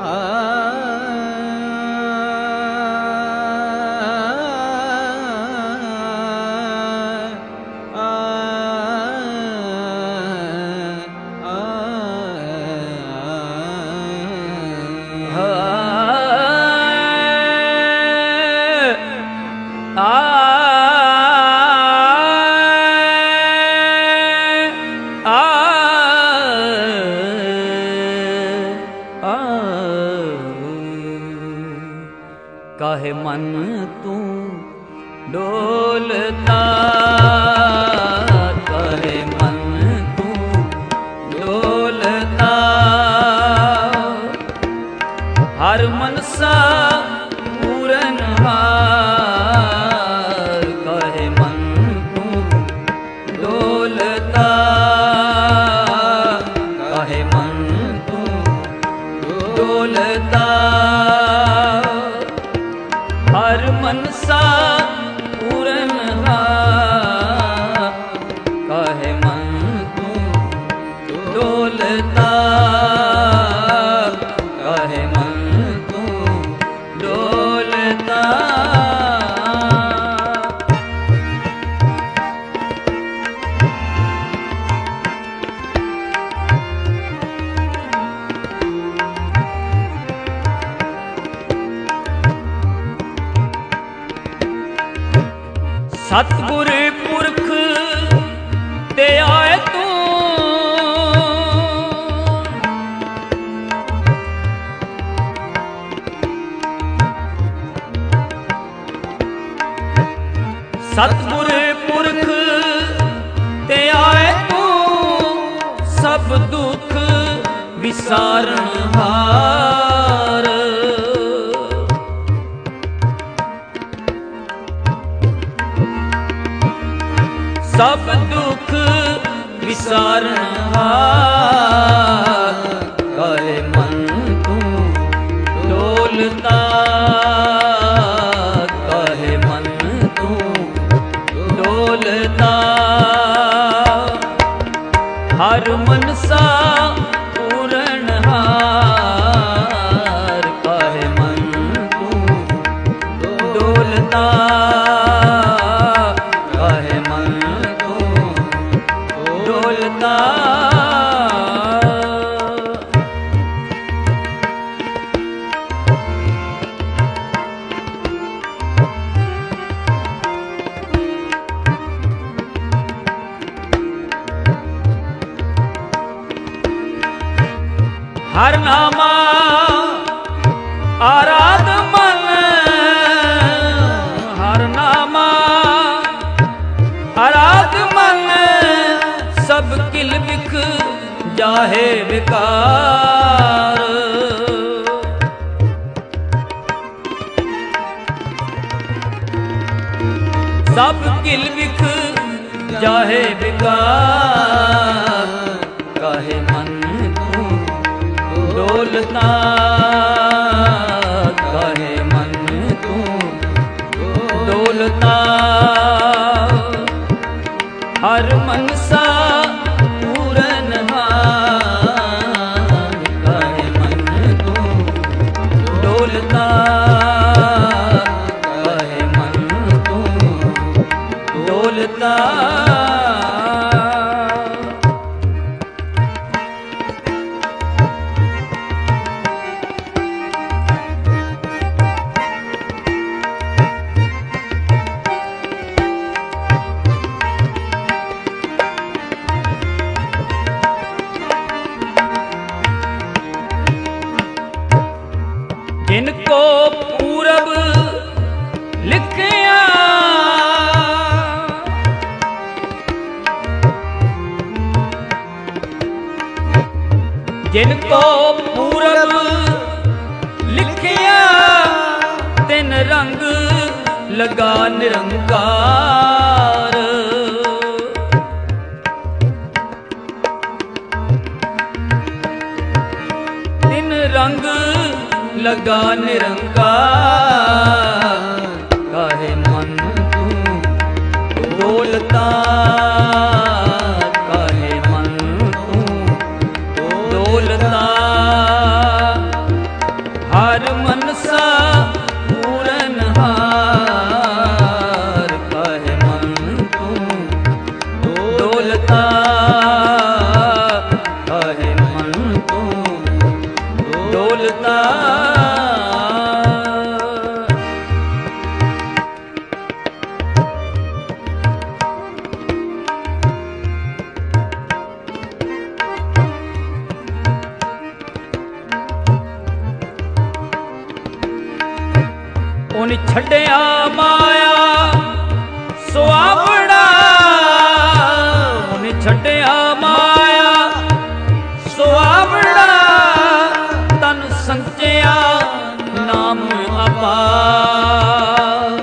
काहे मन तू डोलता, काहे मन तू डोलता, हर मनसा पूरन हार, काहे मन तू डोलता, काहे मन तू डोलता, हर मनसा पूरन हार, काहे मन तू डोलता, काहे मन तू डोलता। सतगुर पुरख ते आए तू, सतगुर पुरख ते आए तू, सब दुख विसारण हार, सब दुख विसारण हार, काहे मन तू डोलता, काहे मन तू डोलता, हर मनसा पूरन हार, काहे मन तू डोलता, काहे मन डोलता। हर नामा आराध मन, हर नामा आराध मन, सब किल बिख जाहे विकार, सब किल बिख जाहे विकार, काहे मन तू डोलता, काहे मन तू डोलता, हर मनसा पूरन हार, काहे मन तू डोलता, काहे मन तू डोलता। जिनको पूरब लिखिया, जिनको पूरब लिखिया, तिन रंग लगा निरंकार, तिन रंग लगा निरंकार, काहे मन तू डोलता, काहे मन तू डोलता, ਡੋਲਤਾ ਉਹਨੇ ਛੱਡਿਆ ਮਾਇਆ ਸੁਆਵੜਾ, ਉਹਨੇ ਛੱਡਿਆ ਮਾਇਆ ਸੁਆਵੜਾ, ਤਨ ਸੰਚਿਆ ਨਾਮ ਅਪਾਰ।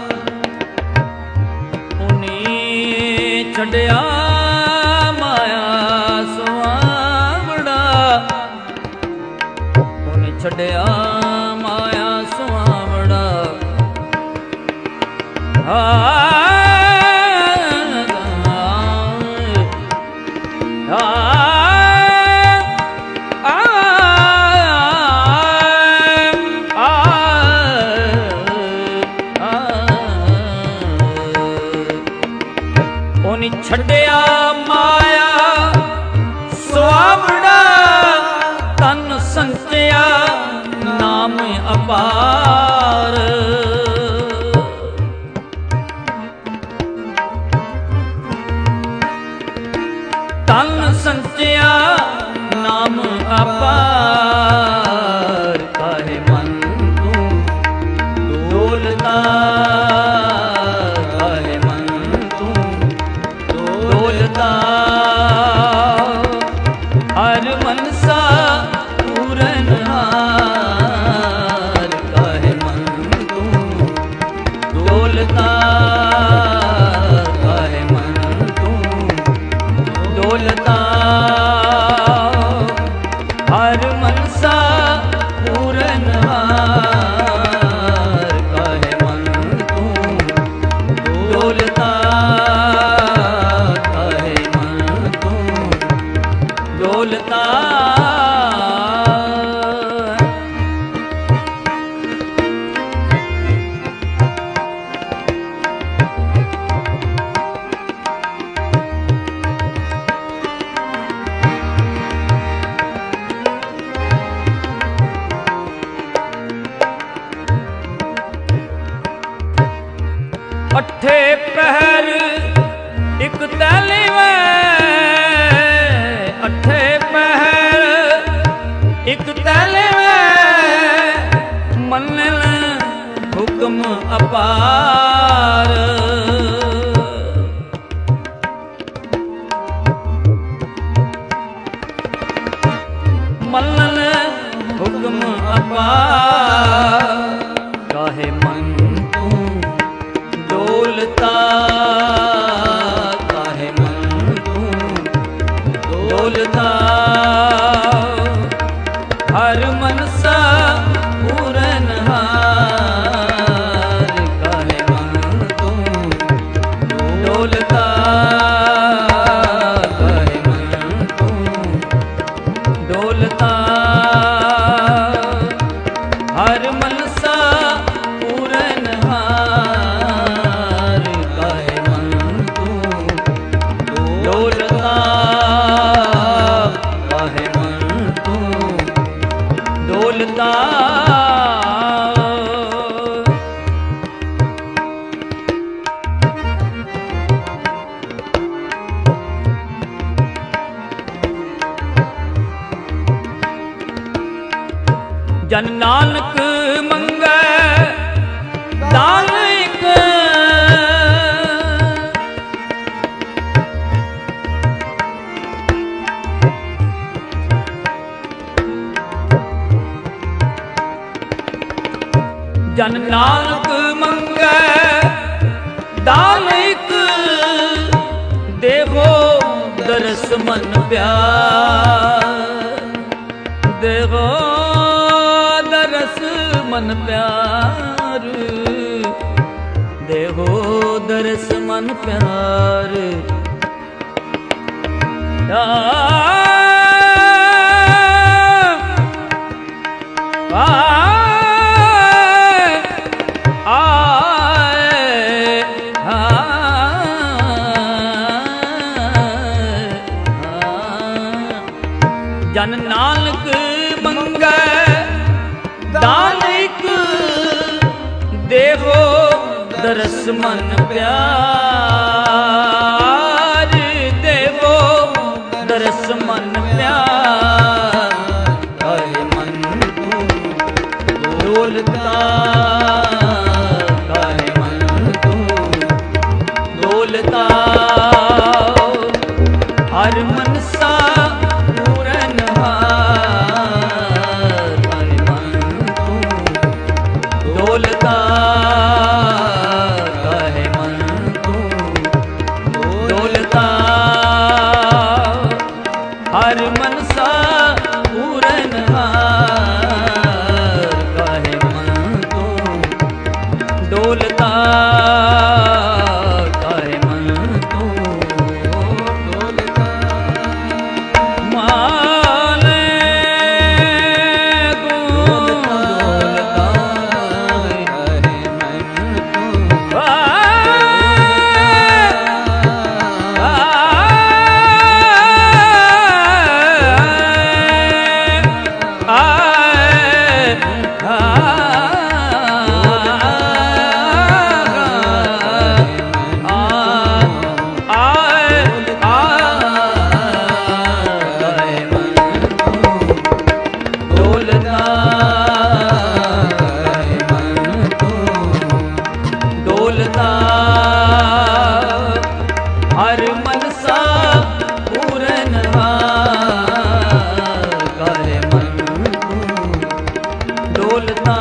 ਉਹਨੇ ਛੱਡਿਆ ਮਾਇਆ ਸੁਆਵੜਾ, ਉਹਨੇ ਛੱਡਿਆ ਮਾਇਆ ਸੁਆਵੜਾ। ਉਹਨੇ ਛੱਡਿਆ ਮਾਇਆ ਸੁਆਵੜਾ, ਤਨ ਸੰਚਿਆ ਨਾਮ ਅਪਾਰ। ਤਨ ਸੰਚਿਆ ਨਾਮ ਅਪਾਰ, ਕਾਹੇ ਮਨ ਤੂੰ ਡੋਲਤਾ, ਕਾਹੇ ਮਨ ਤੂੰ ਡੋਲਤਾ। ਹਰ ਮਨਸਾ ਪੂਰਨ ਹਾਰ, ਕਾਹੇ ਮਨ ਤੂੰ ਡੋਲਤਾ, ਕਾਹੇ ਮਨ ਤੂੰ ਡੋਲਤਾ। ਹਰ ਮਨਸਾ ਪੂਰਨ ਹਾਰ, ਕਾਹੇ ਮਨ ਤੂੰ ਡੋਲਤਾ, ਕਾਹੇ ਮਨ ਤੂੰ ਡੋਲਤਾ। अठे पहर एक तैली में, अठे पहर एक तैली में, मनन हुक्म अपार। मनन हुक्म अपार, काहे मन डोलता, काहे मन तूं डोलता। हर मनसा पूरन हार, काहे मन तूं डोलता, काहे मन तूं डोलता। हर मनसा पूरन हार, डोलता, काहे मन तूं डोलता। जन नानक मंगै दान इक, जन नानक मंगै दान इक, देवो दरस मन प्यार, देवो दरस मन प्यार, देवो दरस मन प्यार। जन नानक मंगै देहो दरस मन प्यार, देवो दरस मन प्यार, काहे मन तू डोलता, काहे मन तू डोलता। हर मनसा पूरन हार, काहे मन तू डोलता, काहे मन तू डोलता। हर मनसा पूरन हार, काहे मन तू डोलता, काहे मन तू डोलता। माले डोलता, काहे मन तू हर मनसा पूरन हार, काहे मन तू डोलता,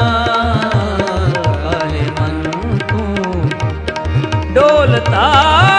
काहे मन तू डोलता।